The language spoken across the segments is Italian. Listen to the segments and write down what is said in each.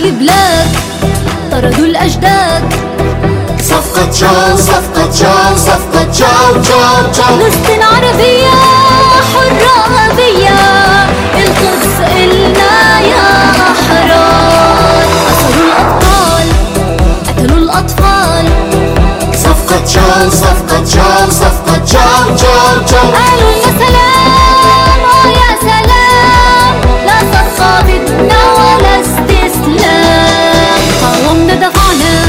في بلاد طردوا الأجداد. صفقة تشاو صفقة تشاو صفقة تشاو تشاو تشاو. فلسطين عربية حرة أبية، القدس إلنا يا أحرار. أسروا الأبطال قتلوا الأطفال. صفقة تشاو صفقة تشاو صفقة تشاو تشاو تشاو. قالوا يا سلام يا سلام، لا صفقة بدنا ولا استسلام. قاومنا دفعنا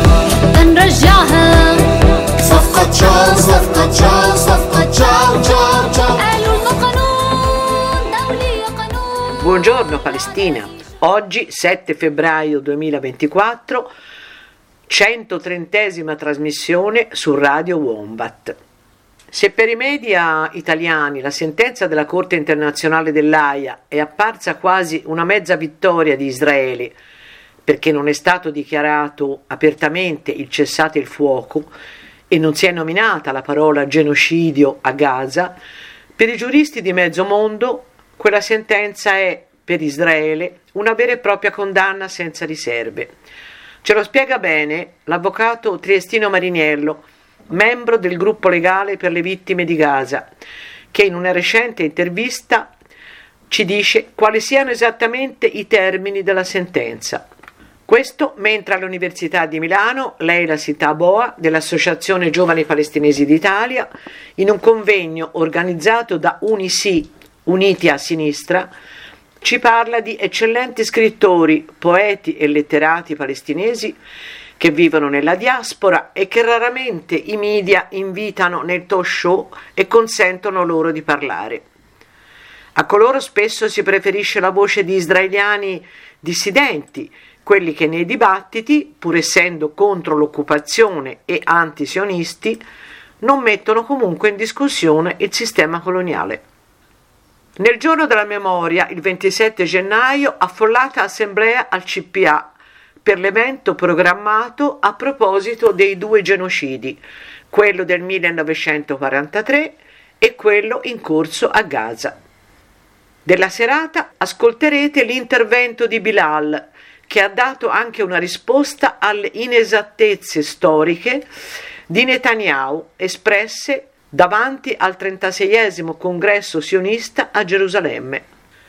نرجعها. صفقة تشاو صفقة تشاو صفقة تشاو تشاو تشاو. قالوا إنه قانون دولي قانون. Buongiorno Palestina, oggi 7 febbraio 2024, 130esima trasmissione su Radio Wombat. Se per i media italiani la sentenza della Corte internazionale dell'Aia è apparsa quasi una mezza vittoria di Israele, perché non è stato dichiarato apertamente il cessate il fuoco e non si è nominata la parola genocidio a Gaza, per i giuristi di mezzo mondo quella sentenza è per Israele una vera e propria condanna senza riserve. Ce lo spiega bene l'avvocato Triestino Mariniello, membro del gruppo legale per le vittime di Gaza, che in una recente intervista ci dice quali siano esattamente i termini della sentenza. Questo mentre all'Università di Milano Leila Sitaboa dell'Associazione Giovani Palestinesi d'Italia, in un convegno organizzato da UNISI, Uniti a Sinistra, ci parla di eccellenti scrittori, poeti e letterati palestinesi che vivono nella diaspora e che raramente i media invitano nel talk show e consentono loro di parlare. A coloro spesso si preferisce la voce di israeliani dissidenti, quelli che nei dibattiti, pur essendo contro l'occupazione e antisionisti, non mettono comunque in discussione il sistema coloniale. Nel giorno della memoria, il 27 gennaio, affollata assemblea al CPA per l'evento programmato a proposito dei due genocidi, quello del 1943 e quello in corso a Gaza. Della serata ascolterete l'intervento di Bilal, che ha dato anche una risposta alle inesattezze storiche di Netanyahu espresse davanti al 36esimo congresso sionista a Gerusalemme.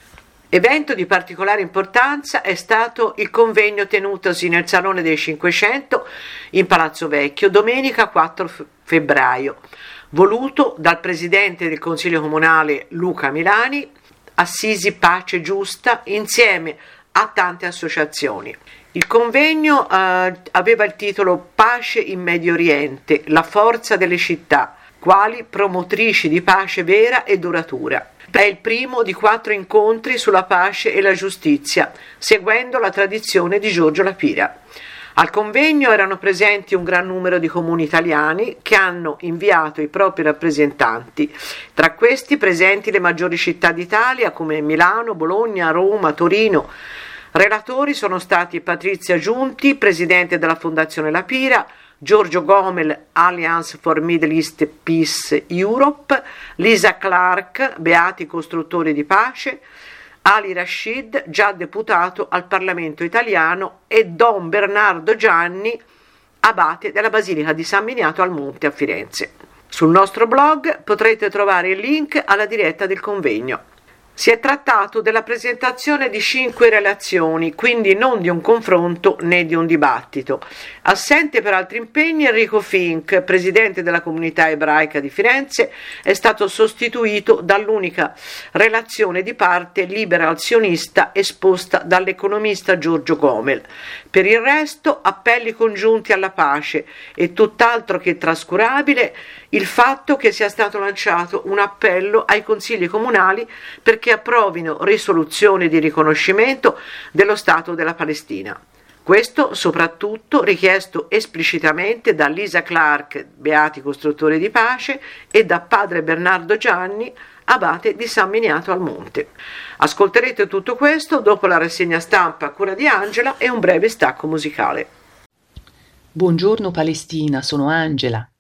Evento di particolare importanza è stato il convegno tenutosi nel Salone dei 500 in Palazzo Vecchio domenica 4 febbraio, voluto dal presidente del Consiglio Comunale Luca Milani, Assisi Pace Giusta, insieme a tante associazioni. Il convegno aveva il titolo Pace in Medio Oriente, la forza delle città, quali promotrici di pace vera e duratura. È il primo di 4 incontri sulla pace e la giustizia, seguendo la tradizione di Giorgio La Pira. Al convegno erano presenti un gran numero di comuni italiani che hanno inviato i propri rappresentanti, tra questi presenti le maggiori città d'Italia come Milano, Bologna, Roma, Torino. Relatori sono stati Patrizia Giunti, presidente della Fondazione La Pira, Giorgio Gomel, Alliance for Middle East Peace Europe, Lisa Clark, Beati Costruttori di Pace, Ali Rashid, già deputato al Parlamento italiano, e Don Bernardo Gianni, abate della Basilica di San Miniato al Monte a Firenze. Sul nostro blog potrete trovare il link alla diretta del convegno. Si è trattato della presentazione di 5 relazioni, quindi non di un confronto né di un dibattito. Assente per altri impegni, Enrico Fink, presidente della comunità ebraica di Firenze, è stato sostituito dall'unica relazione di parte liberal sionista esposta dall'economista Giorgio Gomel. Per il resto, appelli congiunti alla pace e tutt'altro che trascurabile il fatto che sia stato lanciato un appello ai consigli comunali perché approvino risoluzioni di riconoscimento dello Stato della Palestina. Questo soprattutto richiesto esplicitamente da Lisa Clark, Beati Costruttori di Pace, e da padre Bernardo Gianni, abate di San Miniato al Monte. Ascolterete tutto questo dopo la rassegna stampa a cura di Angela e un breve stacco musicale. Buongiorno Palestina, sono Angela.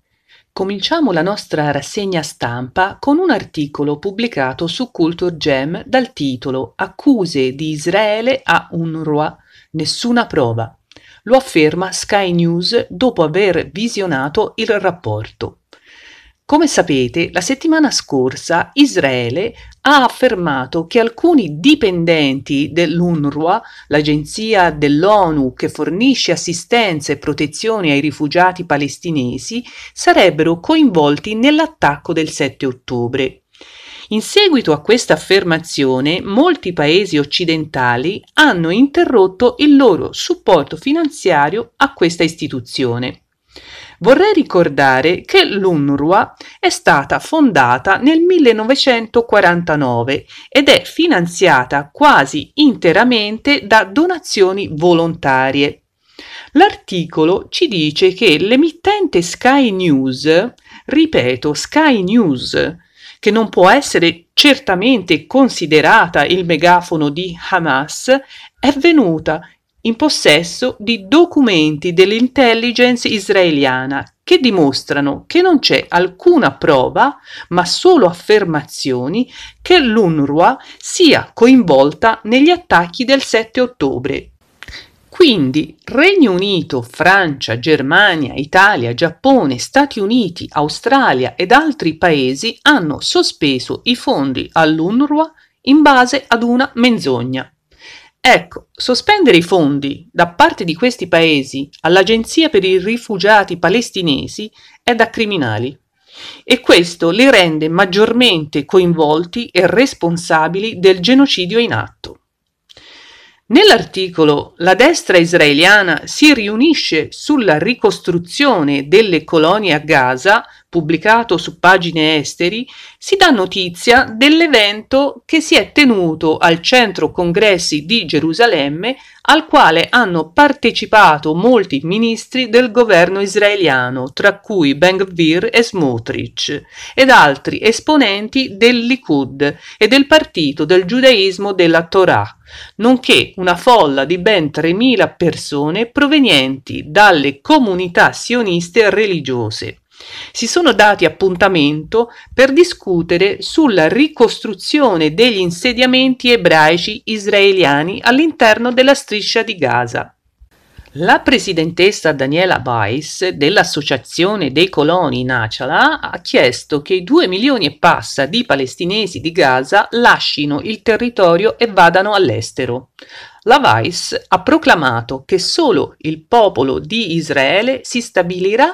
Cominciamo la nostra rassegna stampa con un articolo pubblicato su Culture Gem dal titolo Accuse di Israele a UNRWA, nessuna prova. Lo afferma Sky News dopo aver visionato il rapporto. Come sapete, la settimana scorsa Israele ha affermato che alcuni dipendenti dell'UNRWA, l'agenzia dell'ONU che fornisce assistenza e protezione ai rifugiati palestinesi, sarebbero coinvolti nell'attacco del 7 ottobre. In seguito a questa affermazione, molti paesi occidentali hanno interrotto il loro supporto finanziario a questa istituzione. Vorrei ricordare che l'UNRWA è stata fondata nel 1949 ed è finanziata quasi interamente da donazioni volontarie. L'articolo ci dice che l'emittente Sky News, ripeto Sky News, che non può essere certamente considerata il megafono di Hamas, è venuta in possesso di documenti dell'intelligence israeliana che dimostrano che non c'è alcuna prova, ma solo affermazioni, che l'UNRWA sia coinvolta negli attacchi del 7 ottobre. Quindi Regno Unito, Francia, Germania, Italia, Giappone, Stati Uniti, Australia ed altri paesi hanno sospeso i fondi all'UNRWA in base ad una menzogna. Ecco, sospendere i fondi da parte di questi paesi all'Agenzia per i rifugiati palestinesi è da criminali e questo li rende maggiormente coinvolti e responsabili del genocidio in atto. Nell'articolo La destra israeliana si riunisce sulla ricostruzione delle colonie a Gaza, pubblicato su Pagine Esteri, si dà notizia dell'evento che si è tenuto al Centro Congressi di Gerusalemme, al quale hanno partecipato molti ministri del governo israeliano, tra cui Ben-Gvir e Smotrich, ed altri esponenti del Likud e del partito del giudaismo della Torah, nonché una folla di ben 3.000 persone provenienti dalle comunità sioniste religiose. Si sono dati appuntamento per discutere sulla ricostruzione degli insediamenti ebraici israeliani all'interno della striscia di Gaza. La presidentessa Daniela Weiss dell'Associazione dei Coloni Nacala ha chiesto che i 2 milioni e passa di palestinesi di Gaza lascino il territorio e vadano all'estero. La Weiss ha proclamato che solo il popolo di Israele si stabilirà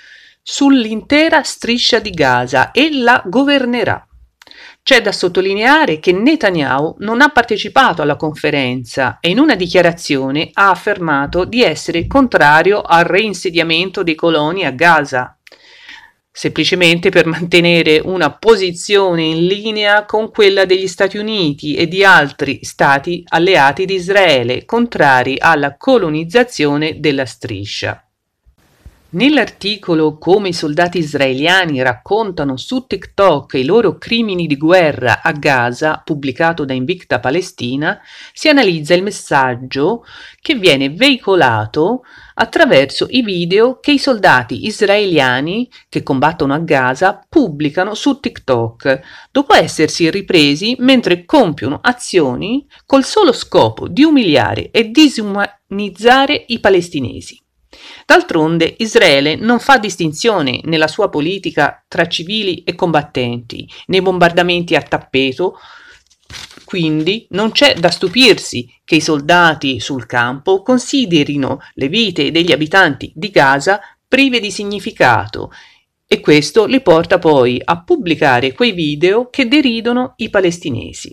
sull'intera striscia di Gaza e la governerà. C'è da sottolineare che Netanyahu non ha partecipato alla conferenza e in una dichiarazione ha affermato di essere contrario al reinsediamento dei coloni a Gaza, semplicemente per mantenere una posizione in linea con quella degli Stati Uniti e di altri stati alleati di Israele, contrari alla colonizzazione della striscia. Nell'articolo Come i soldati israeliani raccontano su TikTok i loro crimini di guerra a Gaza, pubblicato da Invicta Palestina, si analizza il messaggio che viene veicolato attraverso i video che i soldati israeliani che combattono a Gaza pubblicano su TikTok, dopo essersi ripresi mentre compiono azioni col solo scopo di umiliare e disumanizzare i palestinesi. D'altronde Israele non fa distinzione nella sua politica tra civili e combattenti, nei bombardamenti a tappeto, quindi non c'è da stupirsi che i soldati sul campo considerino le vite degli abitanti di Gaza prive di significato e questo li porta poi a pubblicare quei video che deridono i palestinesi.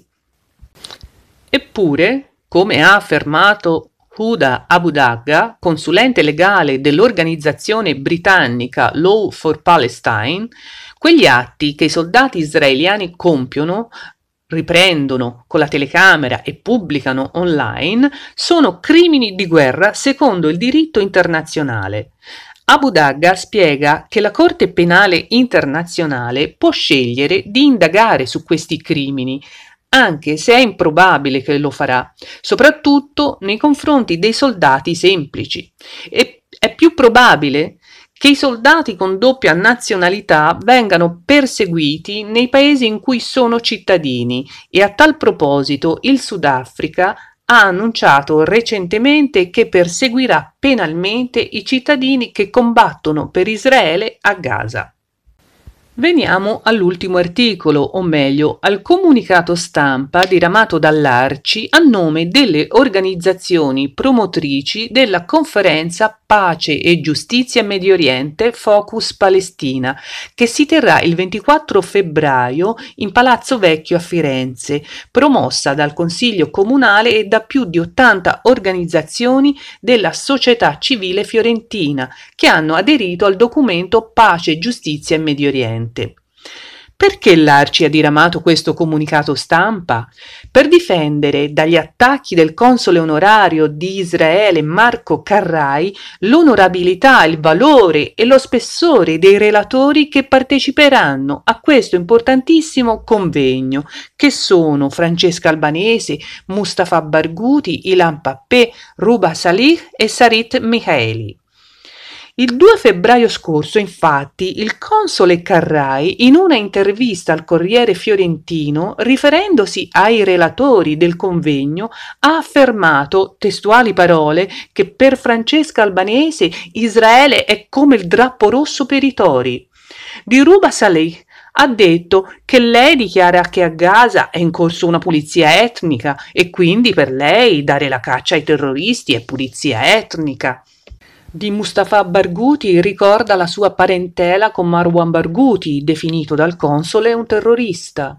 Eppure, come ha affermato Huda Abu Dagga, consulente legale dell'organizzazione britannica Law for Palestine, quegli atti che i soldati israeliani compiono, riprendono con la telecamera e pubblicano online, sono crimini di guerra secondo il diritto internazionale. Abu Dagga spiega che la Corte Penale Internazionale può scegliere di indagare su questi crimini, anche se è improbabile che lo farà, soprattutto nei confronti dei soldati semplici. E è più probabile che i soldati con doppia nazionalità vengano perseguiti nei paesi in cui sono cittadini e a tal proposito il Sudafrica ha annunciato recentemente che perseguirà penalmente i cittadini che combattono per Israele a Gaza. Veniamo all'ultimo articolo, o meglio, al comunicato stampa diramato dall'Arci a nome delle organizzazioni promotrici della conferenza Pace e Giustizia in Medio Oriente Focus Palestina, che si terrà il 24 febbraio in Palazzo Vecchio a Firenze, promossa dal Consiglio Comunale e da più di 80 organizzazioni della società civile fiorentina che hanno aderito al documento Pace e Giustizia in Medio Oriente. Perché l'Arci ha diramato questo comunicato stampa? Per difendere dagli attacchi del console onorario di Israele Marco Carrai l'onorabilità, il valore e lo spessore dei relatori che parteciperanno a questo importantissimo convegno, che sono Francesca Albanese, Mustafa Barghouti, Ilan Pappé, Ruba Salih e Sarit Michaeli. Il 2 febbraio scorso, infatti, il console Carrai, in una intervista al Corriere Fiorentino, riferendosi ai relatori del convegno, ha affermato, testuali parole, che per Francesca Albanese Israele è come il drappo rosso per i tori. Di Ruba Saleh ha detto che lei dichiara che a Gaza è in corso una pulizia etnica e quindi per lei dare la caccia ai terroristi è pulizia etnica. Di Mustafa Barghouti ricorda la sua parentela con Marwan Barghouti, definito dal console un terrorista.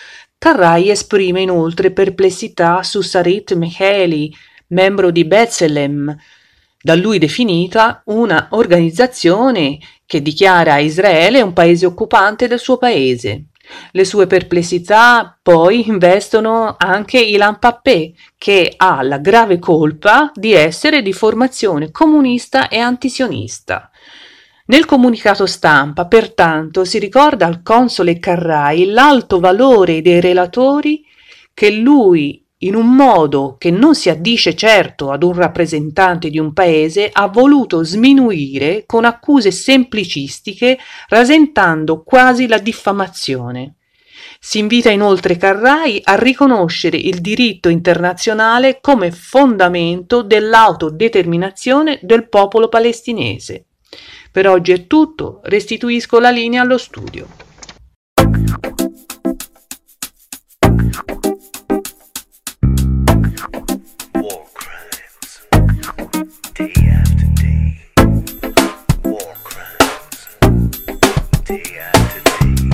Carrai esprime inoltre perplessità su Sarit Michaeli, membro di B'Tselem, da lui definita una organizzazione che dichiara Israele un paese occupante del suo paese. Le sue perplessità poi investono anche Ilan Pappé, che ha la grave colpa di essere di formazione comunista e antisionista. Nel comunicato stampa, pertanto, si ricorda al console Carrai l'alto valore dei relatori che lui, in un modo che non si addice certo ad un rappresentante di un paese, ha voluto sminuire con accuse semplicistiche, rasentando quasi la diffamazione. Si invita inoltre Carrai a riconoscere il diritto internazionale come fondamento dell'autodeterminazione del popolo palestinese. Per oggi è tutto, restituisco la linea allo studio. War crimes, day after day. War crimes, day after day.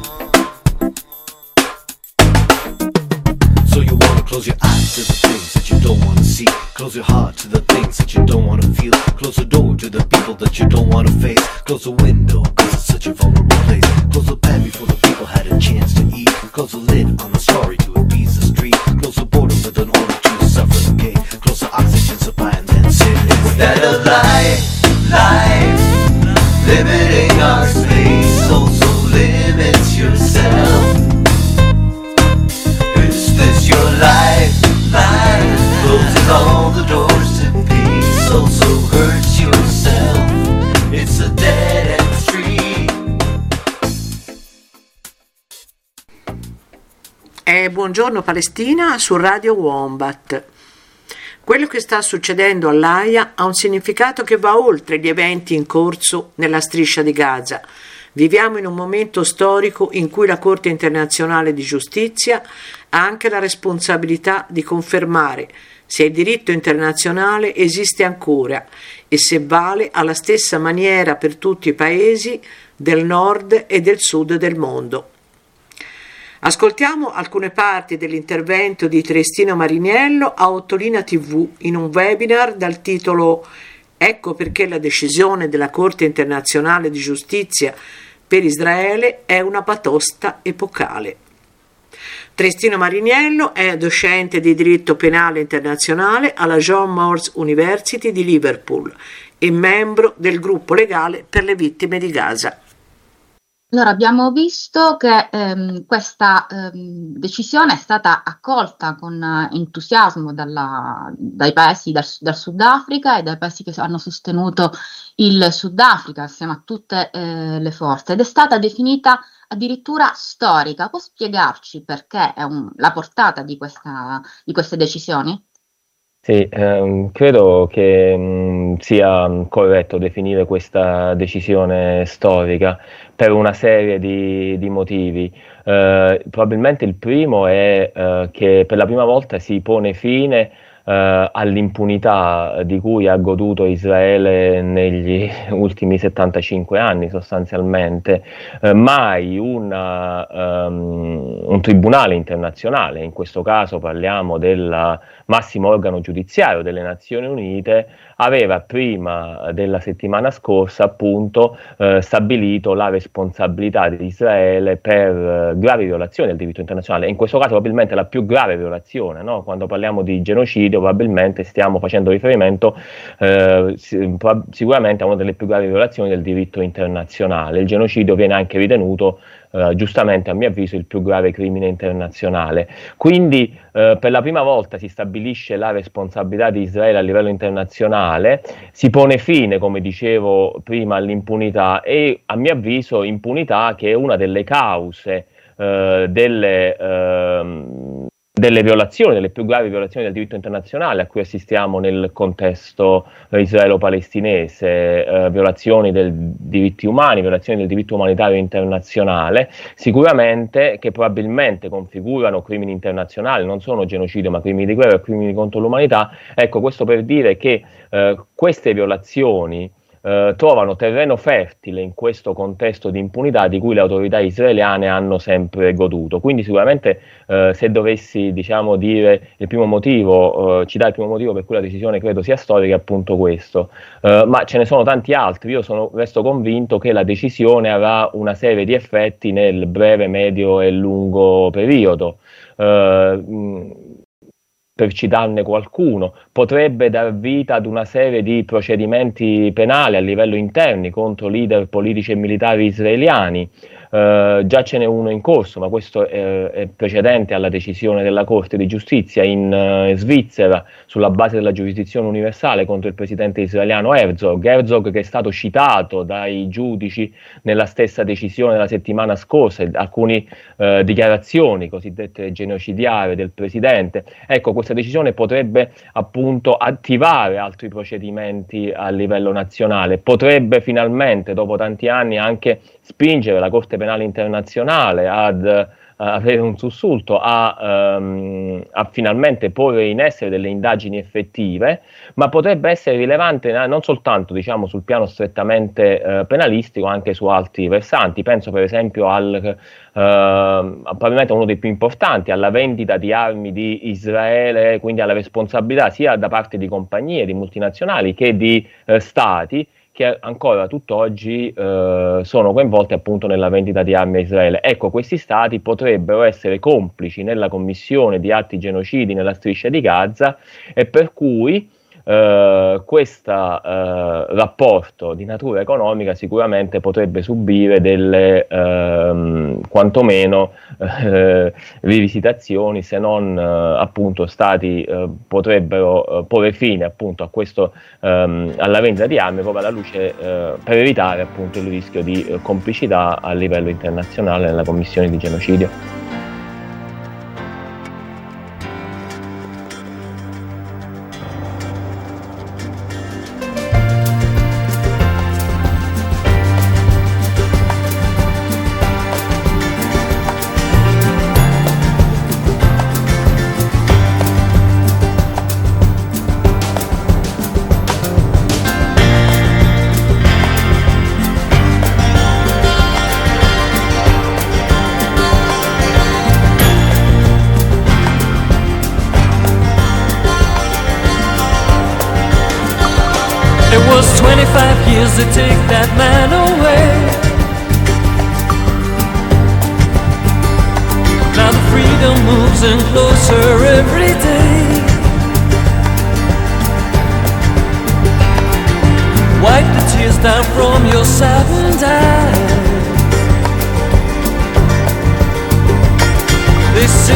So you wanna close your eyes to the things that you don't wanna see. Close your heart to the things that you don't wanna feel. Close the door to the people that you don't wanna face. Close the window, cause it's such a vulnerable place. Close the bed before the people had a chance to eat. Close the lid on the story to appease the street. Close the border with an order to suffocate. Close the oxygen supply and then say, is that a lie? Life, limiting our space also limits yourself. Is this your life? Life closes all the doors to peace, also hurts yourself. It's a dead end street. Buongiorno Palestina su Radio Wombat. Quello che sta succedendo all'Aia ha un significato che va oltre gli eventi in corso nella striscia di Gaza. Viviamo in un momento storico in cui la Corte internazionale di giustizia ha anche la responsabilità di confermare se il diritto internazionale esiste ancora e se vale alla stessa maniera per tutti i paesi del nord e del sud del mondo. Ascoltiamo alcune parti dell'intervento di Triestino Mariniello a Ottolina TV in un webinar dal titolo Ecco perché la decisione della Corte internazionale di giustizia per Israele è una batosta epocale. Triestino Mariniello è docente di diritto penale internazionale alla John Moores University di Liverpool e membro del gruppo legale per le vittime di Gaza. Allora, abbiamo visto che questa decisione è stata accolta con entusiasmo dai paesi dal Sudafrica e dai paesi che hanno sostenuto il Sudafrica assieme a tutte le forze, ed è stata definita addirittura storica. Può spiegarci perché la portata di queste decisioni? Sì, credo che sia corretto definire questa decisione storica per una serie di motivi. Probabilmente il primo è che per la prima volta si pone fine all'impunità di cui ha goduto Israele negli ultimi 75 anni sostanzialmente. Mai un tribunale internazionale, in questo caso parliamo del massimo organo giudiziario delle Nazioni Unite, aveva prima della settimana scorsa appunto stabilito la responsabilità di Israele per gravi violazioni del diritto internazionale, in questo caso probabilmente la più grave violazione, no? Quando parliamo di genocidio probabilmente stiamo facendo riferimento sicuramente a una delle più gravi violazioni del diritto internazionale. Il genocidio viene anche ritenuto giustamente, a mio avviso, il più grave crimine internazionale. Quindi per la prima volta si stabilisce la responsabilità di Israele a livello internazionale, si pone fine, come dicevo prima, all'impunità, e a mio avviso impunità che è una delle cause delle violazioni, delle più gravi violazioni del diritto internazionale a cui assistiamo nel contesto israelo-palestinese, violazioni dei diritti umani, violazioni del diritto umanitario internazionale, sicuramente che probabilmente configurano crimini internazionali, non sono genocidio ma crimini di guerra e crimini contro l'umanità. Ecco, questo per dire che queste violazioni trovano terreno fertile in questo contesto di impunità di cui le autorità israeliane hanno sempre goduto. Quindi sicuramente se dovessi, diciamo, dire il primo motivo, citare il primo motivo per cui la decisione credo sia storica, è appunto questo. Ma ce ne sono tanti altri. Io resto convinto che la decisione avrà una serie di effetti nel breve, medio e lungo periodo. Per citarne qualcuno, potrebbe dar vita ad una serie di procedimenti penali a livello interni contro leader politici e militari israeliani. Già ce n'è uno in corso, ma questo è precedente alla decisione della Corte di Giustizia in Svizzera sulla base della giurisdizione universale contro il presidente israeliano Herzog che è stato citato dai giudici nella stessa decisione della settimana scorsa, alcune dichiarazioni cosiddette genocidiarie del presidente. Ecco, questa decisione potrebbe appunto attivare altri procedimenti a livello nazionale, potrebbe finalmente dopo tanti anni anche spingere la Corte Penale Internazionale ad avere un sussulto, a finalmente porre in essere delle indagini effettive, ma potrebbe essere rilevante non soltanto, diciamo, sul piano strettamente penalistico, anche su altri versanti. Penso per esempio probabilmente uno dei più importanti, alla vendita di armi di Israele, quindi alla responsabilità sia da parte di compagnie, di multinazionali, che di stati che ancora tutt'oggi sono coinvolti appunto nella vendita di armi a Israele. Ecco, questi stati potrebbero essere complici nella commissione di atti genocidi nella striscia di Gaza, e per cui questo rapporto di natura economica sicuramente potrebbe subire delle quantomeno rivisitazioni, se non appunto stati potrebbero porre fine appunto a questo alla vendita di armi, proprio alla luce per evitare appunto il rischio di complicità a livello internazionale nella commissione di genocidio. It was 25 years to take that man away. Now the freedom moves in closer every day. Wipe the tears down from your saddened eyes.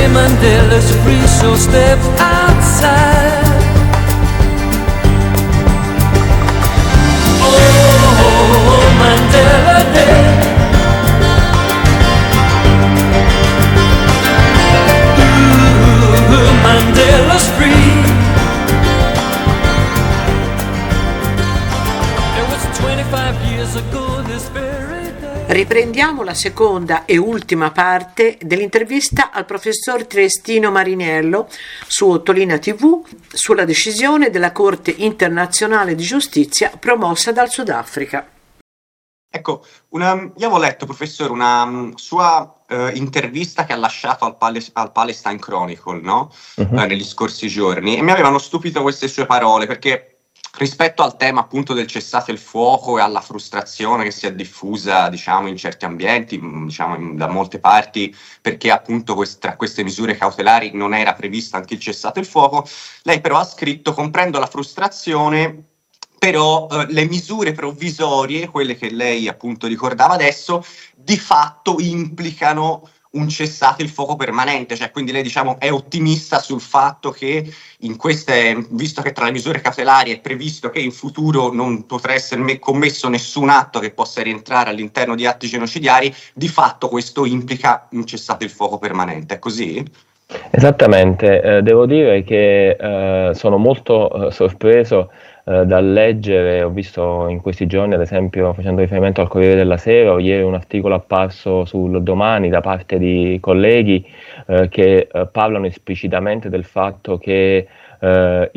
Mandela's free, so step outside. Oh, Mandela Day. Ooh, Mandela's free. It was 25 years ago this very day. Riprendiamo la seconda e ultima parte dell'intervista al professor Triestino Marinello su Ottolina TV sulla decisione della Corte internazionale di giustizia promossa dal Sudafrica. Ecco, io avevo letto, professore, una sua intervista che ha lasciato al Palestine Chronicle, no? Negli scorsi giorni, e mi avevano stupito queste sue parole, perché rispetto al tema appunto del cessate il fuoco e alla frustrazione che si è diffusa, diciamo, in certi ambienti, diciamo, da molte parti, perché appunto tra queste misure cautelari non era previsto anche il cessate il fuoco, lei però ha scritto: comprendo la frustrazione, però le misure provvisorie, quelle che lei appunto ricordava adesso, di fatto implicano un cessate il fuoco permanente, cioè quindi lei, diciamo, è ottimista sul fatto che visto che tra le misure cautelari è previsto che in futuro non potrà essere commesso nessun atto che possa rientrare all'interno di atti genocidiari, di fatto questo implica un cessate il fuoco permanente, è così? Esattamente, devo dire che sono molto sorpreso dal leggere, ho visto in questi giorni, ad esempio, facendo riferimento al Corriere della Sera, o ieri un articolo apparso sul Domani da parte di colleghi che parlano esplicitamente del fatto che la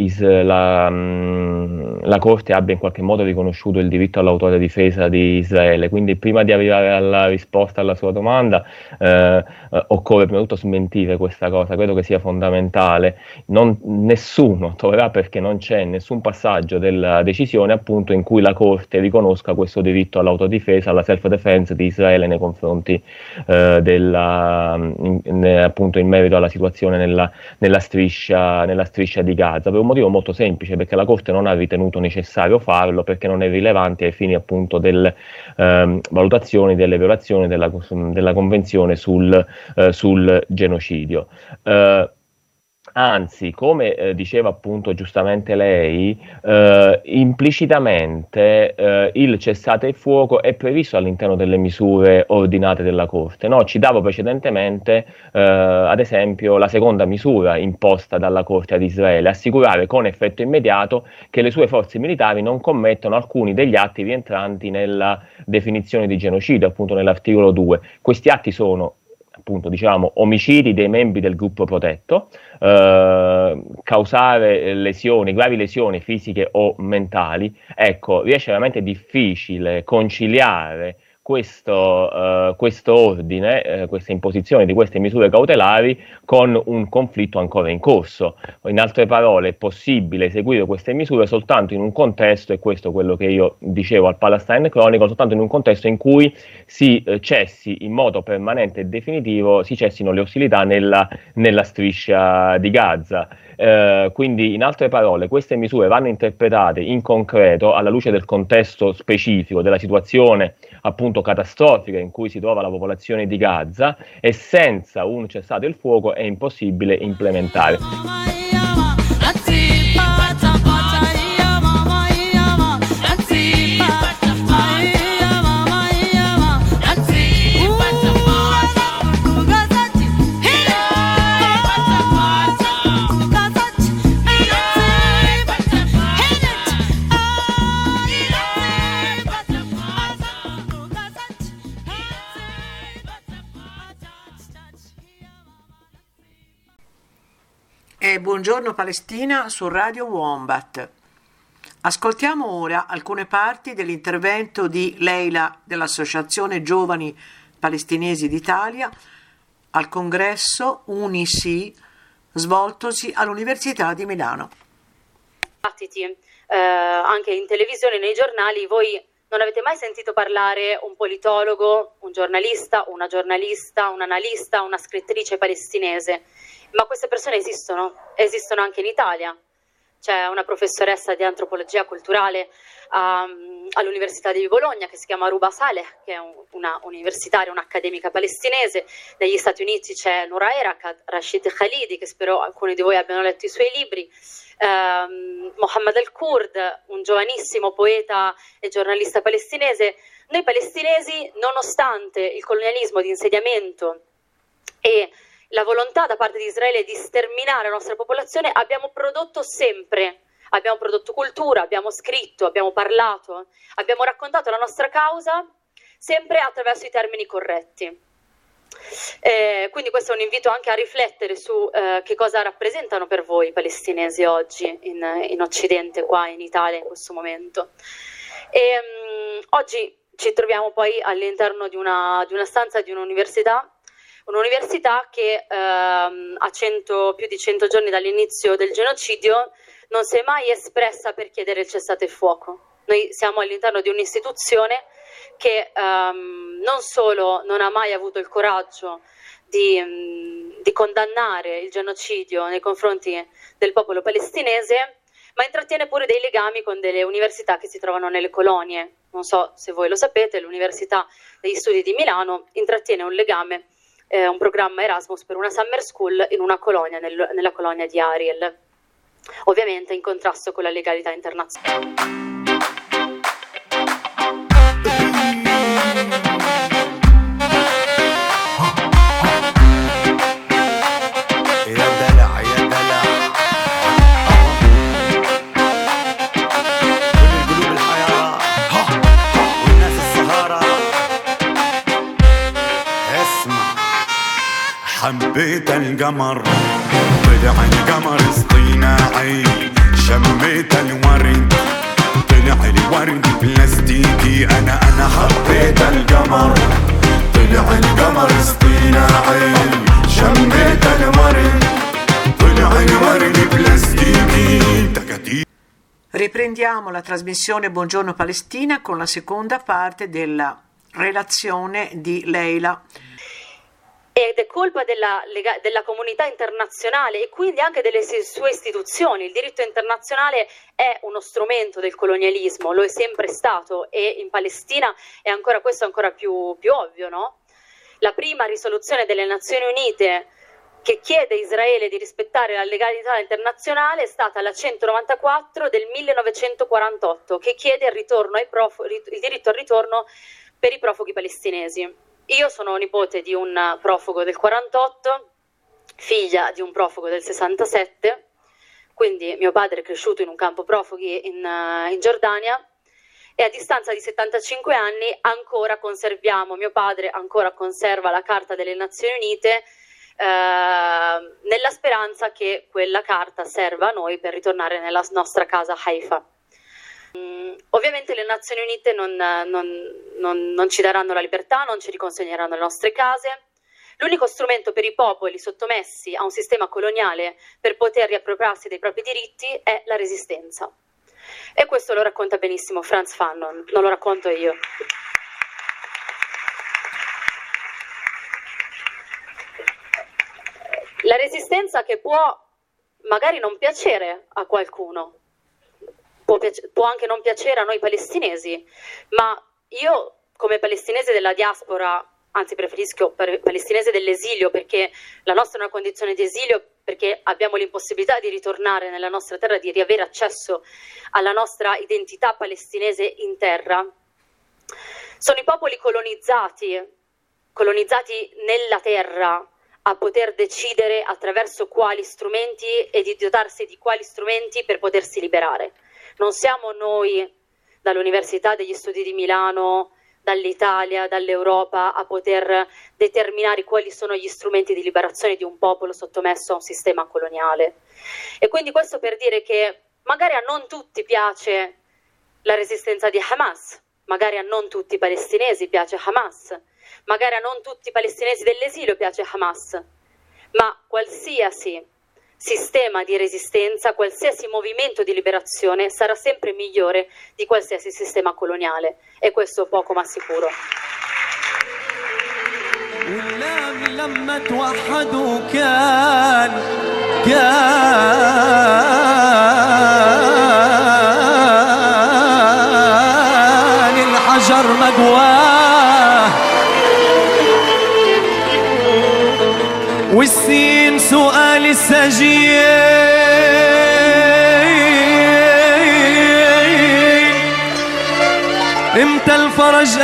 Corte abbia in qualche modo riconosciuto il diritto all'autodifesa di Israele. Quindi prima di arrivare alla risposta alla sua domanda occorre prima di tutto smentire questa cosa, credo che sia fondamentale. Nessuno troverà, perché non c'è nessun passaggio della decisione appunto in cui la Corte riconosca questo diritto all'autodifesa, alla self-defense di Israele nei confronti appunto in merito alla situazione nella striscia di Gaza, per un motivo molto semplice: perché la Corte non ha ritenuto necessario farlo, perché non è rilevante ai fini appunto delle valutazioni delle violazioni della Convenzione sul genocidio. Anzi, come diceva appunto giustamente lei, implicitamente il cessate il fuoco è previsto all'interno delle misure ordinate della Corte. No? Citavo precedentemente, ad esempio, la seconda misura imposta dalla Corte ad Israele: assicurare con effetto immediato che le sue forze militari non commettano alcuni degli atti rientranti nella definizione di genocidio, appunto nell'articolo 2. Questi atti sono, appunto, diciamo, omicidi dei membri del gruppo protetto, causare gravi lesioni fisiche o mentali. Ecco, riesce veramente difficile conciliare questo ordine, questa imposizione di queste misure cautelari con un conflitto ancora in corso. In altre parole, è possibile eseguire queste misure soltanto in un contesto, e questo è quello che io dicevo al Palestine Chronicle, soltanto in un contesto in cui si cessi in modo permanente e definitivo, si cessino le ostilità nella striscia di Gaza. Quindi, in altre parole, queste misure vanno interpretate in concreto alla luce del contesto specifico della situazione appunto catastrofica in cui si trova la popolazione di Gaza, e senza un cessate il fuoco è impossibile implementare. Buongiorno Palestina su Radio Wombat. Ascoltiamo ora alcune parti dell'intervento di Leila dell'Associazione Giovani Palestinesi d'Italia al congresso UNISI svoltosi all'Università di Milano. Anche in televisione, nei giornali, voi non avete mai sentito parlare un politologo, un giornalista, un analista, una scrittrice palestinese? Ma queste persone esistono anche in Italia. c'è una professoressa di antropologia culturale all'Università di Bologna che si chiama Ruba Saleh, che è una universitaria, un'accademica palestinese. Negli Stati Uniti c'è Noura Erakat, Rashid Khalidi, che spero alcuni di voi abbiano letto i suoi libri, Mohammed al-Kurd, un giovanissimo poeta e giornalista palestinese. Noi palestinesi, nonostante il colonialismo di insediamento e la volontà da parte di Israele di sterminare la nostra popolazione, abbiamo prodotto sempre. Abbiamo prodotto cultura, abbiamo scritto, abbiamo parlato, abbiamo raccontato la nostra causa sempre attraverso i termini corretti. Quindi questo è un invito anche a riflettere su che cosa rappresentano per voi i palestinesi oggi in Occidente, qua in Italia in questo momento. Oggi ci troviamo poi all'interno di una stanza di un'università che a più di 100 giorni dall'inizio del genocidio non si è mai espressa per chiedere il cessate il fuoco. Noi siamo all'interno di un'istituzione che non solo non ha mai avuto il coraggio di condannare il genocidio nei confronti del popolo palestinese, ma intrattiene pure dei legami con delle università che si trovano nelle colonie. Non so se voi lo sapete, l'Università degli Studi di Milano intrattiene un legame, un programma Erasmus per una summer school in una colonia, nella colonia di Ariel, ovviamente in contrasto con la legalità internazionale. حبيت القمر طلع القمر اصطناعي شميت الورد طلع الورد بلاستيكي انا حبيت القمر طلع القمر اصطناعي شميت الورد طلع الورد بلاستيكي. Riprendiamo la trasmissione Buongiorno Palestina con la seconda parte della relazione di Leila. Ed è colpa della comunità internazionale e quindi anche delle sue istituzioni. Il diritto internazionale è uno strumento del colonialismo, lo è sempre stato, e in Palestina questo è ancora più ovvio, no? La prima risoluzione delle Nazioni Unite che chiede a Israele di rispettare la legalità internazionale è stata la 194 del 1948, che chiede il diritto al ritorno per i profughi palestinesi. Io sono nipote di un profugo del 48, figlia di un profugo del 67, quindi mio padre è cresciuto in un campo profughi in Giordania, e a distanza di 75 anni mio padre ancora conserva la Carta delle Nazioni Unite, nella speranza che quella carta serva a noi per ritornare nella nostra casa Haifa. Ovviamente le Nazioni Unite non ci daranno la libertà, non ci riconsegneranno le nostre case. L'unico strumento per i popoli sottomessi a un sistema coloniale per poter riappropriarsi dei propri diritti è la resistenza. E questo lo racconta benissimo Frantz Fanon, non lo racconto io. La resistenza che può magari non piacere a qualcuno, può anche non piacere a noi palestinesi, ma io come palestinese della diaspora, anzi preferisco palestinese dell'esilio, perché la nostra è una condizione di esilio, perché abbiamo l'impossibilità di ritornare nella nostra terra, di riavere accesso alla nostra identità palestinese in terra. Sono i popoli colonizzati nella terra a poter decidere attraverso quali strumenti e di dotarsi di quali strumenti per potersi liberare. Non siamo noi dall'Università degli Studi di Milano, dall'Italia, dall'Europa a poter determinare quali sono gli strumenti di liberazione di un popolo sottomesso a un sistema coloniale. E quindi questo per dire che magari a non tutti piace la resistenza di Hamas, magari a non tutti i palestinesi piace Hamas, magari a non tutti i palestinesi dell'esilio piace Hamas, ma qualsiasi sistema di resistenza, qualsiasi movimento di liberazione sarà sempre migliore di qualsiasi sistema coloniale, e questo poco ma sicuro. لما توحدوا كان السجين امتى الفرج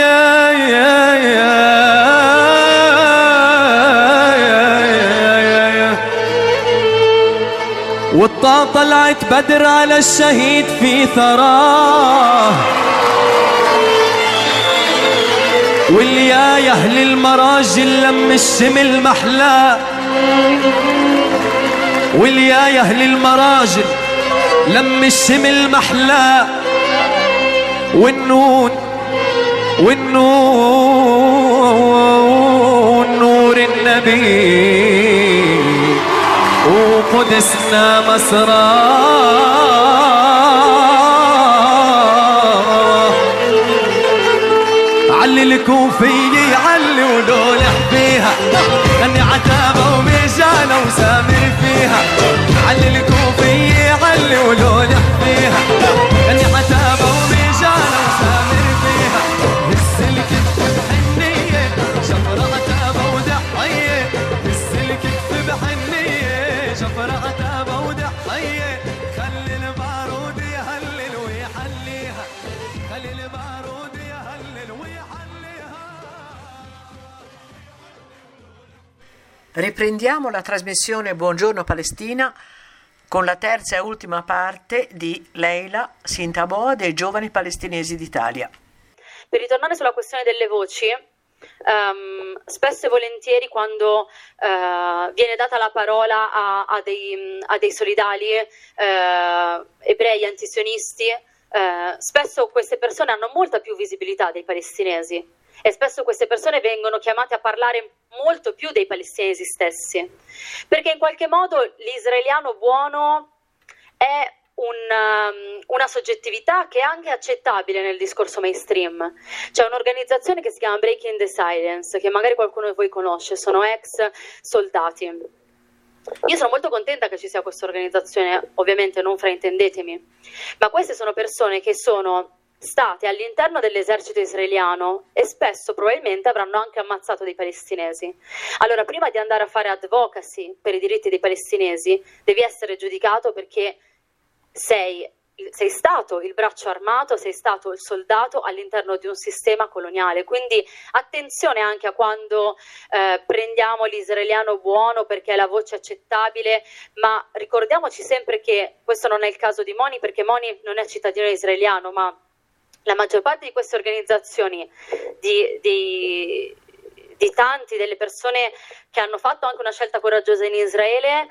والطا طلعت بدر على الشهيد في ثراه واليا يا اهل المراجل لم الشمل محلاه واليا يا اهل المراجل لم الشمل محلاه والنون نور النبي وقدسنا مسراه علي الكوفية علي ودولح فيها اني عتابة ومجالة وسامر فيها علي الكوفية علي ودولح فيها اني عتابة ومجالة وسامر فيها السلك بحنية شفرة عتابة ودحية السلك بحنية شفرة عتابة ودحية خلي البارود يهلل ويحليها خلي البارود يهلل ويحليها. Riprendiamo la trasmissione Buongiorno Palestina con la terza e ultima parte di Leila Sintaboa dei Giovani Palestinesi d'Italia. Per ritornare sulla questione delle voci, spesso e volentieri quando viene data la parola a dei solidali ebrei antisionisti, spesso queste persone hanno molta più visibilità dei palestinesi e spesso queste persone vengono chiamate a parlare molto più dei palestinesi stessi, perché in qualche modo l'israeliano buono è una soggettività che è anche accettabile nel discorso mainstream. C'è un'organizzazione che si chiama Breaking the Silence, che magari qualcuno di voi conosce, sono ex soldati. Io sono molto contenta che ci sia questa organizzazione, ovviamente non fraintendetemi, ma queste sono persone che sono state all'interno dell'esercito israeliano e spesso probabilmente avranno anche ammazzato dei palestinesi. Allora, prima di andare a fare advocacy per i diritti dei palestinesi, devi essere giudicato perché sei stato il braccio armato, sei stato il soldato all'interno di un sistema coloniale. Quindi attenzione anche a quando prendiamo l'israeliano buono perché è la voce accettabile, ma ricordiamoci sempre che questo non è il caso di Moni, perché Moni non è cittadino israeliano, ma la maggior parte di queste organizzazioni, di tanti, delle persone che hanno fatto anche una scelta coraggiosa in Israele,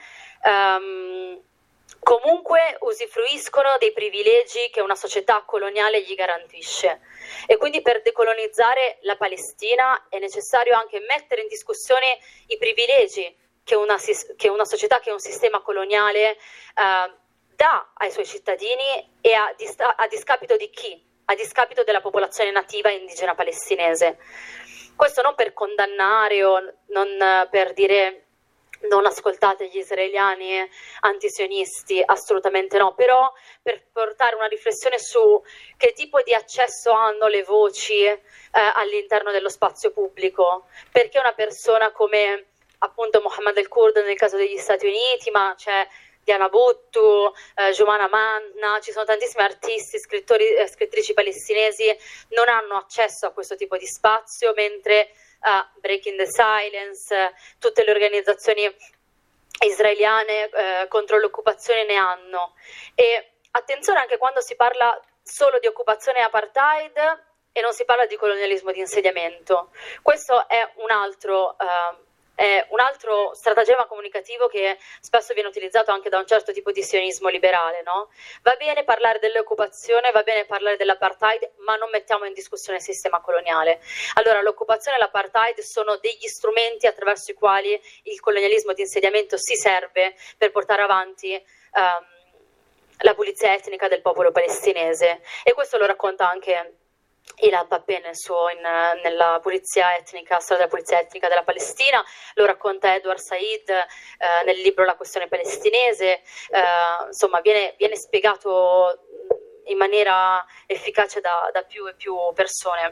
comunque usufruiscono dei privilegi che una società coloniale gli garantisce. E quindi per decolonizzare la Palestina è necessario anche mettere in discussione i privilegi che una società, che un sistema coloniale dà ai suoi cittadini, e a discapito di chi? A discapito della popolazione nativa e indigena palestinese. Questo non per condannare o non per dire non ascoltate gli israeliani antisionisti, assolutamente no, però per portare una riflessione su che tipo di accesso hanno le voci all'interno dello spazio pubblico, perché una persona come appunto Mohammed el-Kurd nel caso degli Stati Uniti, ma c'è Diana Buttu, Giovanna Manna, ci sono tantissimi artisti, scrittori, scrittrici palestinesi, non hanno accesso a questo tipo di spazio, mentre Breaking the Silence, tutte le organizzazioni israeliane contro l'occupazione ne hanno. E attenzione anche quando si parla solo di occupazione e apartheid e non si parla di colonialismo di insediamento. Questo è un altro stratagemma comunicativo che spesso viene utilizzato anche da un certo tipo di sionismo liberale, no? Va bene parlare dell'occupazione, va bene parlare dell'apartheid, ma non mettiamo in discussione il sistema coloniale. Allora, l'occupazione e l'apartheid sono degli strumenti attraverso i quali il colonialismo di insediamento si serve per portare avanti la pulizia etnica del popolo palestinese, e questo lo racconta anche Ilan Pappé nella pulizia etnica, storia della pulizia etnica della Palestina, lo racconta Edward Said nel libro La questione palestinese. Insomma viene spiegato in maniera efficace da più e più persone.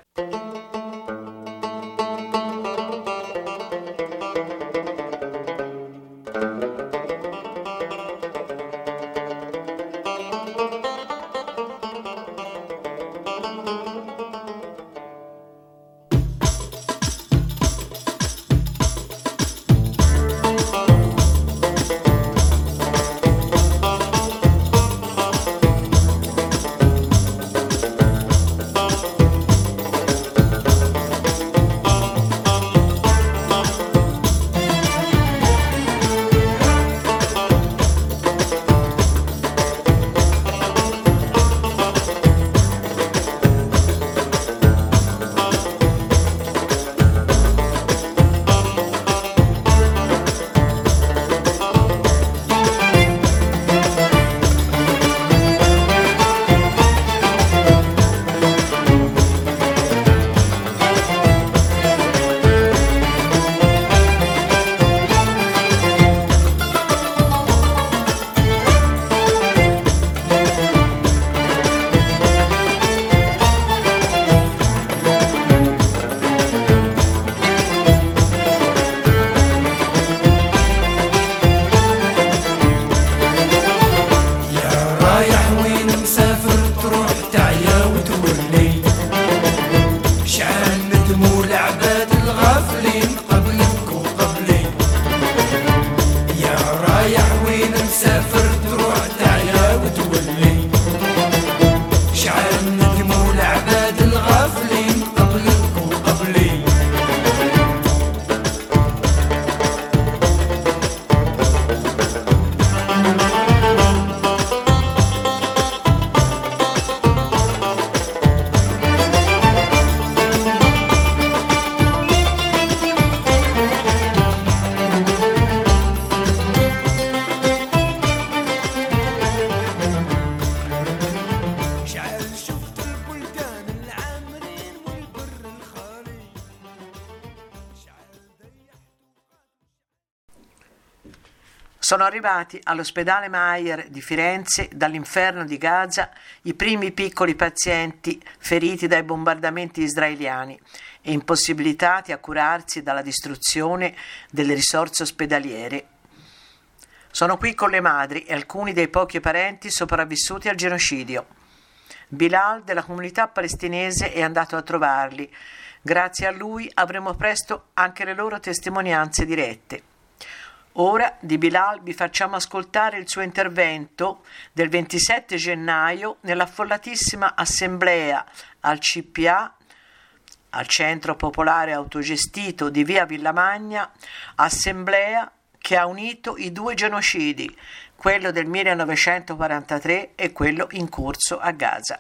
Sono arrivati all'ospedale Mayer di Firenze dall'inferno di Gaza i primi piccoli pazienti feriti dai bombardamenti israeliani e impossibilitati a curarsi dalla distruzione delle risorse ospedaliere. Sono qui con le madri e alcuni dei pochi parenti sopravvissuti al genocidio. Bilal della comunità palestinese è andato a trovarli. Grazie a lui avremo presto anche le loro testimonianze dirette. Ora di Bilal vi facciamo ascoltare il suo intervento del 27 gennaio nell'affollatissima assemblea al CPA, al Centro Popolare Autogestito di via Villamagna, assemblea che ha unito i due genocidi, quello del 1943 e quello in corso a Gaza.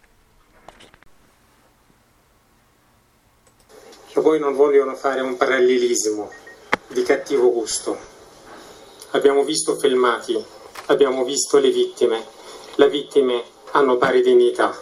E poi non vogliono fare un parallelismo di cattivo gusto. Abbiamo visto filmati, abbiamo visto le vittime hanno pari dignità.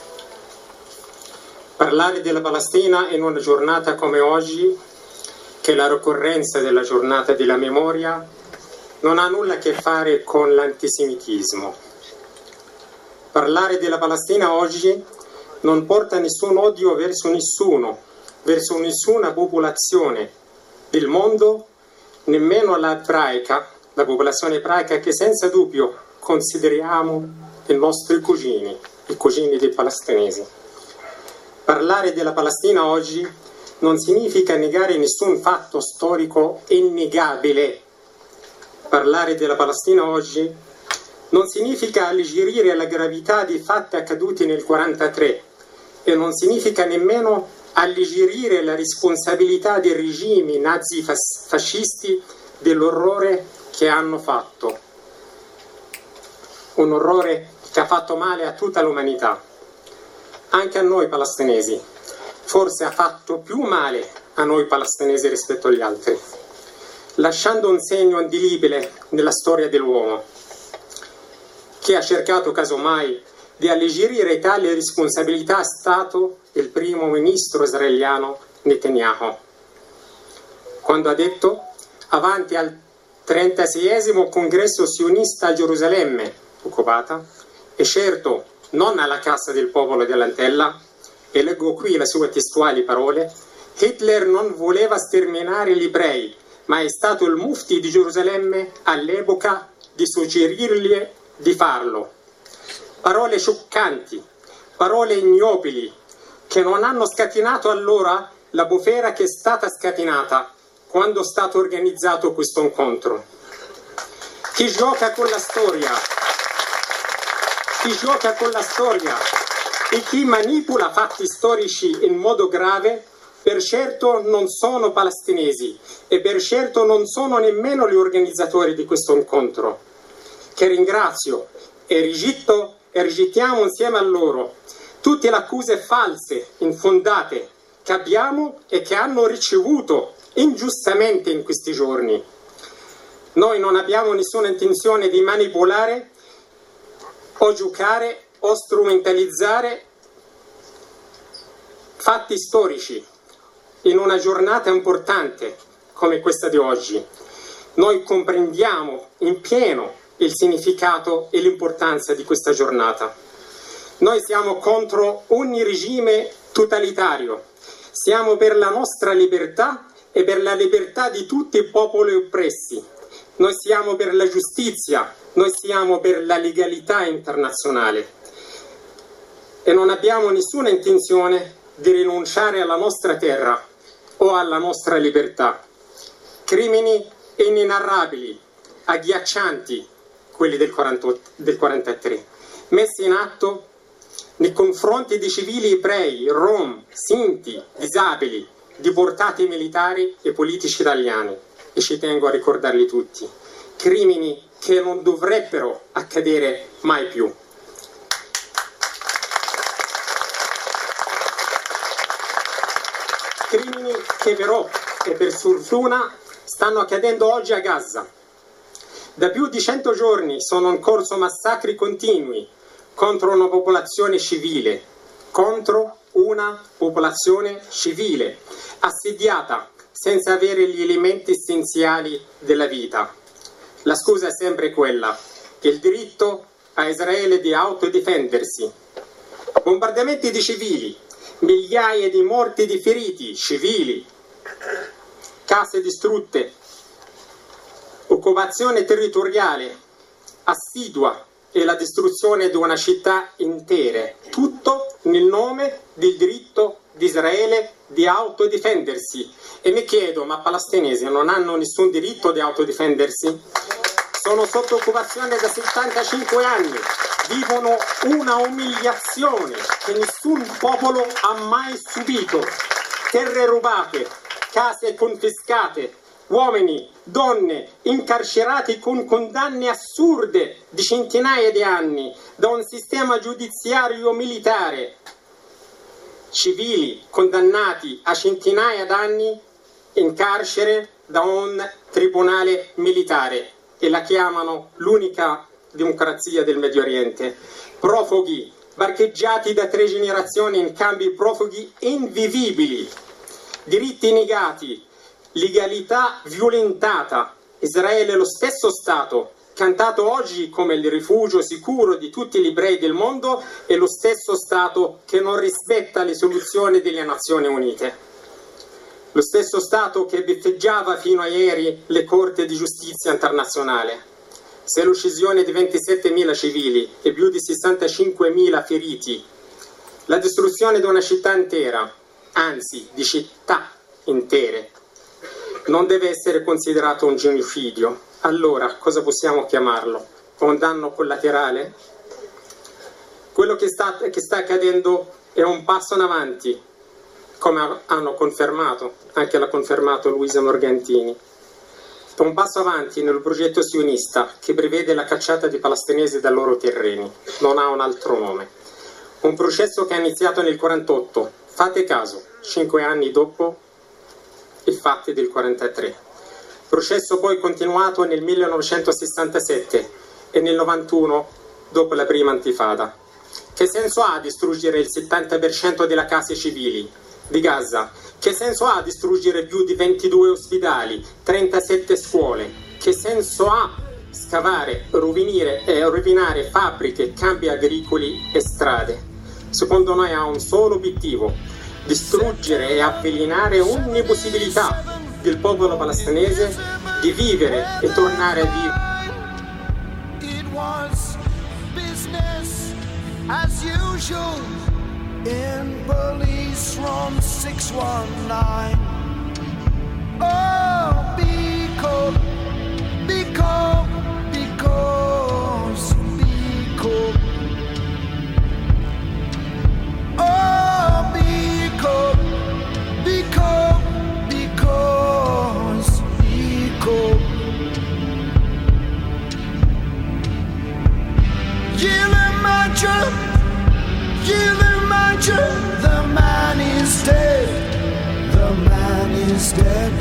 Parlare della Palestina in una giornata come oggi, che è la ricorrenza della giornata della memoria, non ha nulla a che fare con l'antisemitismo. Parlare della Palestina oggi non porta nessun odio verso nessuno, verso nessuna popolazione del mondo, nemmeno la popolazione ebraica che senza dubbio consideriamo i nostri cugini, i cugini dei palestinesi. Parlare della Palestina oggi non significa negare nessun fatto storico innegabile. Parlare della Palestina oggi non significa alleggerire la gravità dei fatti accaduti nel 1943 e non significa nemmeno alleggerire la responsabilità dei regimi nazi-fascisti dell'orrore che hanno fatto. Un orrore che ha fatto male a tutta l'umanità, anche a noi palestinesi. Forse ha fatto più male a noi palestinesi rispetto agli altri, lasciando un segno indelebile nella storia dell'uomo, che ha cercato casomai di alleggerire tale responsabilità è stato il primo ministro israeliano Netanyahu, quando ha detto avanti al 36esimo congresso sionista a Gerusalemme occupata, e certo non alla casa del popolo dell'Antella, e leggo qui le sue testuali parole: Hitler non voleva sterminare gli ebrei, ma è stato il mufti di Gerusalemme all'epoca di suggerirgli di farlo. Parole scioccanti, parole ignobili, che non hanno scatenato allora la bufera che è stata scatenata quando è stato organizzato questo incontro. Chi gioca con la storia e chi manipola fatti storici in modo grave, per certo non sono palestinesi e per certo non sono nemmeno gli organizzatori di questo incontro, che ringrazio e rigettiamo insieme a loro tutte le accuse false, infondate, che abbiamo e che hanno ricevuto ingiustamente in questi giorni. Noi non abbiamo nessuna intenzione di manipolare o giocare o strumentalizzare fatti storici in una giornata importante come questa di oggi. Noi comprendiamo in pieno il significato e l'importanza di questa giornata. Noi siamo contro ogni regime totalitario, siamo per la nostra libertà e per la libertà di tutti i popoli oppressi. Noi siamo per la giustizia, noi siamo per la legalità internazionale e non abbiamo nessuna intenzione di rinunciare alla nostra terra o alla nostra libertà. Crimini inenarrabili, agghiaccianti, quelli del 1943, messi in atto nei confronti di civili ebrei, rom, sinti, disabili, deportati militari e politici italiani, e ci tengo a ricordarli tutti. Crimini che non dovrebbero accadere mai più. Crimini che però, e per sfortuna, stanno accadendo oggi a Gaza. Da più di 100 giorni sono in corso massacri continui contro una popolazione civile, assediata senza avere gli elementi essenziali della vita: La scusa è sempre quella, il diritto a Israele di autodifendersi. Bombardamenti di civili, migliaia di morti e di feriti civili, case distrutte, occupazione territoriale assidua e la distruzione di una città intera, tutto nel nome del diritto di Israele di autodifendersi. E mi chiedo, ma palestinesi non hanno nessun diritto di autodifendersi? Sono sotto occupazione da 75 anni, vivono una umiliazione che nessun popolo ha mai subito, terre rubate, case confiscate, uomini, donne incarcerati con condanne assurde di centinaia di anni da un sistema giudiziario militare, civili condannati a centinaia d'anni in carcere da un tribunale militare, e la chiamano l'unica democrazia del Medio Oriente. Profughi barcheggiati da 3 generazioni in campi profughi invivibili, diritti negati, legalità violentata. Israele è lo stesso Stato, cantato oggi come il rifugio sicuro di tutti gli ebrei del mondo, è lo stesso Stato che non rispetta le soluzioni delle Nazioni Unite. Lo stesso Stato che beffeggiava fino a ieri le Corti di Giustizia internazionale. Se l'uccisione di 27.000 civili e più di 65.000 feriti, la distruzione di una città intera, anzi di città intere, non deve essere considerato un genocidio, allora cosa possiamo chiamarlo? Un danno collaterale? Quello che sta accadendo è un passo in avanti, come hanno confermato, anche l'ha confermato Luisa Morgantini. È un passo avanti nel progetto sionista che prevede la cacciata di palestinesi dai loro terreni, non ha un altro nome. Un processo che è iniziato nel 1948, fate caso, 5 anni dopo i fatti del 1943. Processo poi continuato nel 1967 e nel 1991 dopo la prima intifada. Che senso ha distruggere il 70% delle case civili di Gaza? Che senso ha distruggere più di 22 ospedali, 37 scuole? Che senso ha scavare, rovinare fabbriche, campi agricoli e strade? Secondo noi ha un solo obiettivo: distruggere e avvelenare ogni possibilità del popolo palestinese di vivere e tornare a vivere. It was business as usual in police room 619. Oh, because oh, because you imagine the man is dead, the man is dead.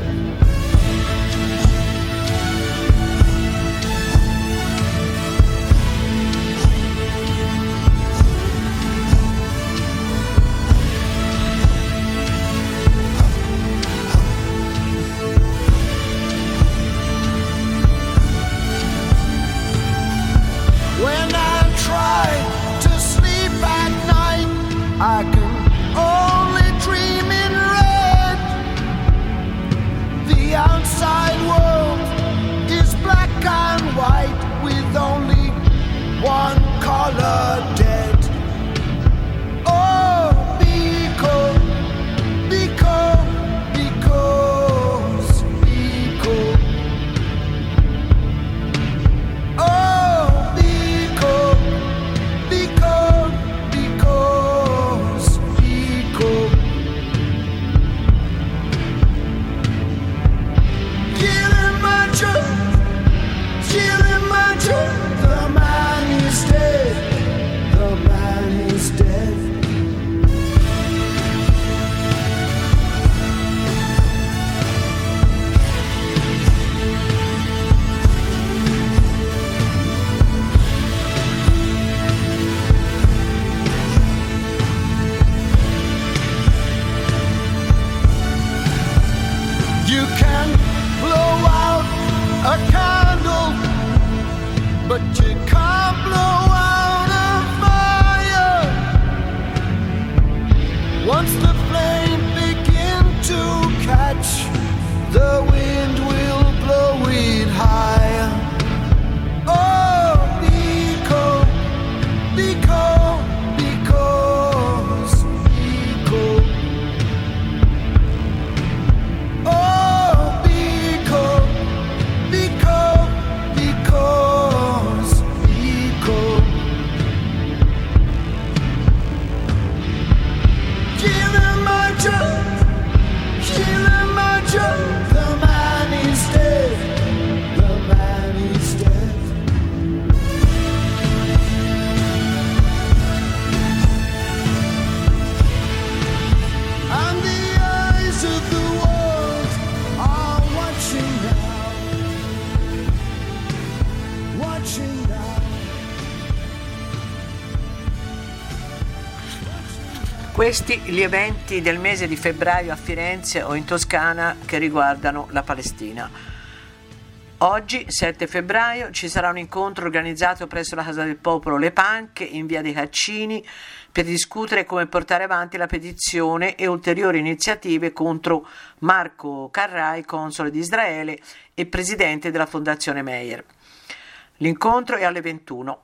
When I try to sleep at night, I can only dream in red. Questi gli eventi del mese di febbraio a Firenze o in Toscana che riguardano la Palestina. Oggi, 7 febbraio, ci sarà un incontro organizzato presso la Casa del Popolo Le Panche in via dei Caccini per discutere come portare avanti la petizione e ulteriori iniziative contro Marco Carrai, console di Israele e presidente della Fondazione Meir. L'incontro è alle 21.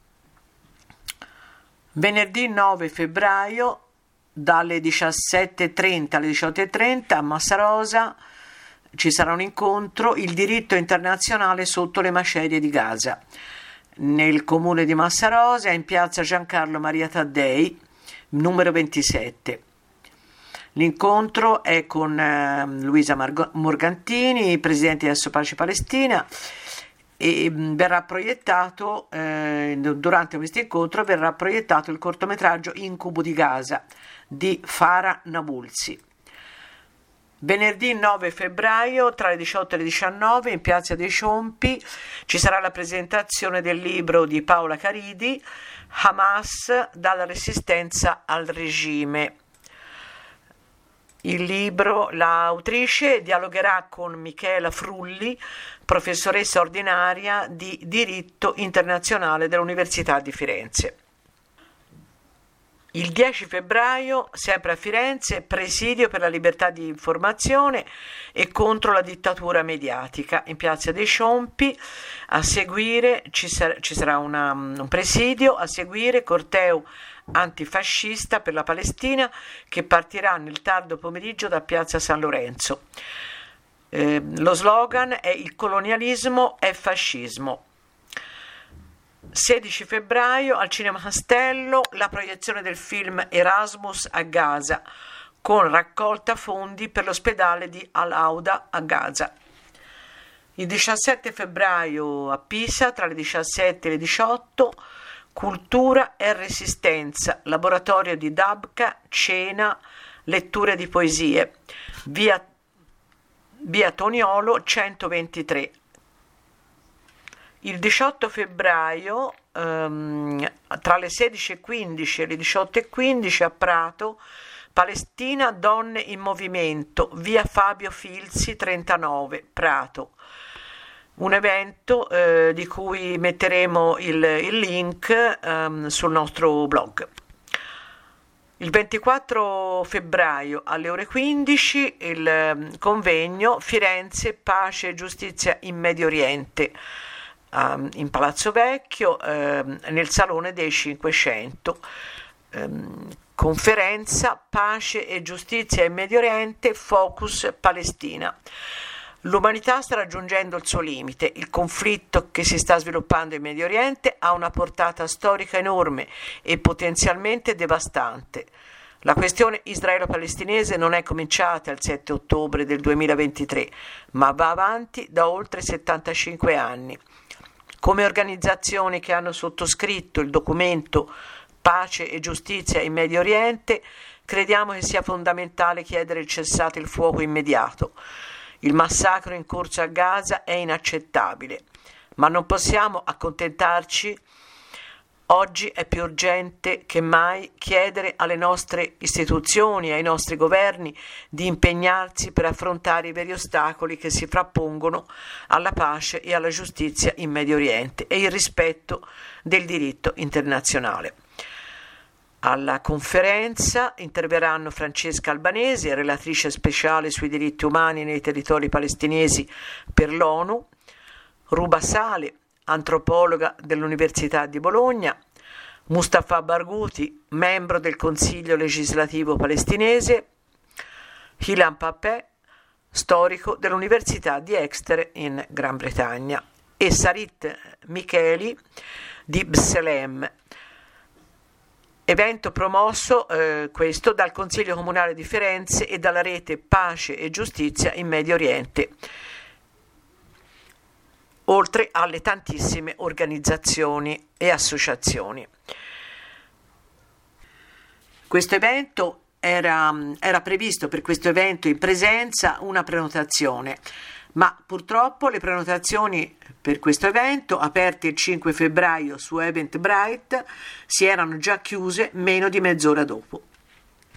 Venerdì 9 febbraio dalle 17.30 alle 18.30 a Massarosa ci sarà un incontro, il diritto internazionale sotto le macerie di Gaza, nel comune di Massarosa, in piazza Giancarlo Maria Taddei, numero 27. L'incontro è con Luisa Morgantini, presidente di Asso Pace Palestina, e verrà proiettato, durante questo incontro verrà proiettato il cortometraggio Incubo di Gaza di Farah Nabulsi. Venerdì 9 febbraio tra le 18 e le 19 in Piazza dei Ciompi ci sarà la presentazione del libro di Paola Caridi, Hamas dalla resistenza al regime. Il libro, l'autrice dialogherà con Michela Frulli, professoressa ordinaria di diritto internazionale dell'Università di Firenze. Il 10 febbraio, sempre a Firenze, presidio per la libertà di informazione e contro la dittatura mediatica. In Piazza dei Ciompi, a seguire ci sarà un presidio, a seguire corteo antifascista per la Palestina che partirà nel tardo pomeriggio da Piazza San Lorenzo. Lo slogan è "Il colonialismo è fascismo". 16 febbraio al Cinema Castello la proiezione del film Erasmus a Gaza con raccolta fondi per l'ospedale di Al-Auda a Gaza. Il 17 febbraio a Pisa tra le 17 e le 18 Cultura e Resistenza, laboratorio di Dabka, cena, letture di poesie, via Toniolo 123. Il 18 febbraio tra le 16.15 e le 18.15 a Prato, Palestina, donne in movimento, via Fabio Filzi 39, Prato. Un evento di cui metteremo il link sul nostro blog. Il 24 febbraio alle ore 15 il convegno Firenze, pace e giustizia in Medio Oriente in Palazzo Vecchio nel Salone dei 500. Conferenza Pace e giustizia in Medio Oriente, Focus Palestina. L'umanità sta raggiungendo il suo limite. Il conflitto che si sta sviluppando in Medio Oriente ha una portata storica enorme e potenzialmente devastante. La questione israelo-palestinese non è cominciata il 7 ottobre del 2023, ma va avanti da oltre 75 anni. Come organizzazioni che hanno sottoscritto il documento Pace e giustizia in Medio Oriente, crediamo che sia fondamentale chiedere il cessate il fuoco immediato. Il massacro in corso a Gaza è inaccettabile, ma non possiamo accontentarci. Oggi è più urgente che mai chiedere alle nostre istituzioni e ai nostri governi di impegnarsi per affrontare i veri ostacoli che si frappongono alla pace e alla giustizia in Medio Oriente e il rispetto del diritto internazionale. Alla conferenza interverranno Francesca Albanesi, relatrice speciale sui diritti umani nei territori palestinesi per l'ONU, Ruba Sale, antropologa dell'Università di Bologna, Mustafa Barghouti, membro del Consiglio legislativo palestinese, Ilan Papé, storico dell'Università di Exeter in Gran Bretagna, e Sarit Micheli di Bselem. Evento promosso questo dal Consiglio Comunale di Firenze e dalla rete Pace e Giustizia in Medio Oriente, oltre alle tantissime organizzazioni e associazioni. Questo evento era previsto per questo evento in presenza una prenotazione, ma purtroppo le prenotazioni per questo evento, aperte il 5 febbraio su Eventbrite, si erano già chiuse meno di mezz'ora dopo.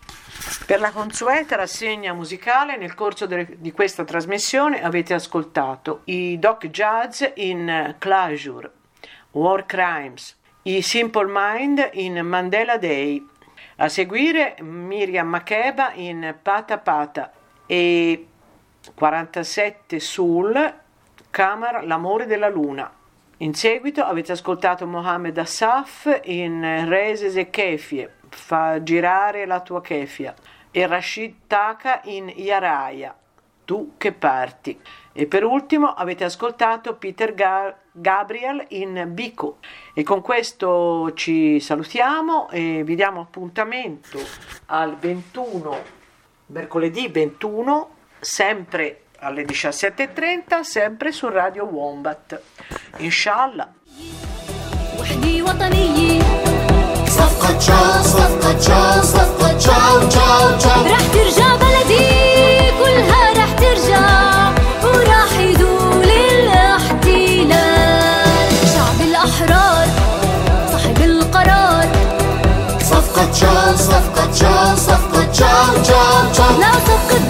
Per la consueta rassegna musicale, nel corso di questa trasmissione avete ascoltato i Doc Jazz in Closure, War Crimes, i Simple Mind in Mandela Day, a seguire Miriam Makeba in Pata Pata e 47 Soul, Kamar, l'amore della luna. In seguito avete ascoltato Mohamed Asaf in Rese ze Kefie, fa girare la tua kefia, e Rashid Taka in Yaraya, tu che parti. E per ultimo avete ascoltato Peter Gabriel in Biko. E con questo ci salutiamo e vi diamo appuntamento al 21, mercoledì 21, sempre alle 17:30, sempre su Radio Wombat. Inshallah. وحدي وطنية صفقة تشاو صفقة تشاو صفقة تشاو تشاو تشاو رح ترجع بلدي كلها رح ترجع وراح يدول الاحتلال شعب الأحرار صاحب القرار صفقة تشاو صفقة تشاو صفقة تشاو تشاو تشاو لا صفقة